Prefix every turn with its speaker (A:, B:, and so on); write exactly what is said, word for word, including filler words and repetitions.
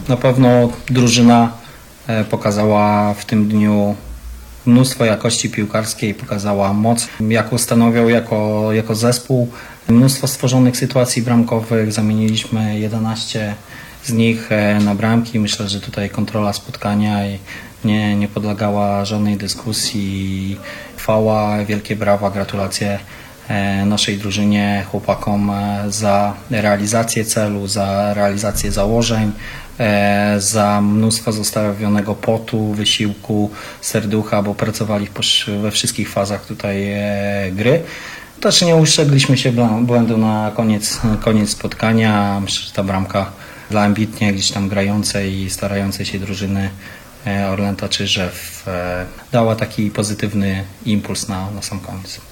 A: Na pewno drużyna pokazała w tym dniu mnóstwo jakości piłkarskiej, pokazała moc, jaką stanowią jako, jako zespół. Mnóstwo stworzonych sytuacji bramkowych, zamieniliśmy jedenaście z nich na bramki. Myślę, że tutaj kontrola spotkania nie, nie podlegała żadnej dyskusji. Chwała, wielkie brawa, gratulacje naszej drużynie, chłopakom za realizację celu, za realizację założeń, za mnóstwo zostawionego potu, wysiłku, serducha, bo pracowali we wszystkich fazach tutaj gry. Też nie uszczegliśmy się błędu na koniec, koniec spotkania. Myślę, że ta bramka dla ambitnie gdzieś tam grającej i starającej się drużyny Orlęta Czyżew dała taki pozytywny impuls na, na sam koniec.